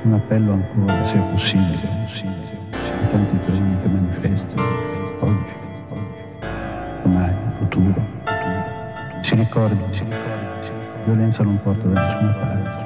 un appello ancora, se è possibile, a tanti giovani che manifestano oggi, domani, futuro. Si ricordi, violenza non porta da nessuna parte.